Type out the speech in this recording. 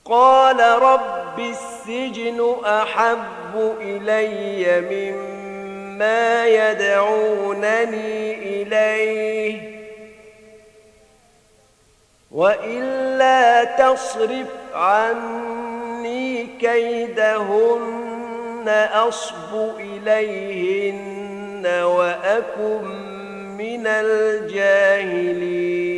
قال رب السجن أحب إلي مما يدعونني إليه وإلا تصرف عني كيدهن أصب إليهن وأكن من الجاهلين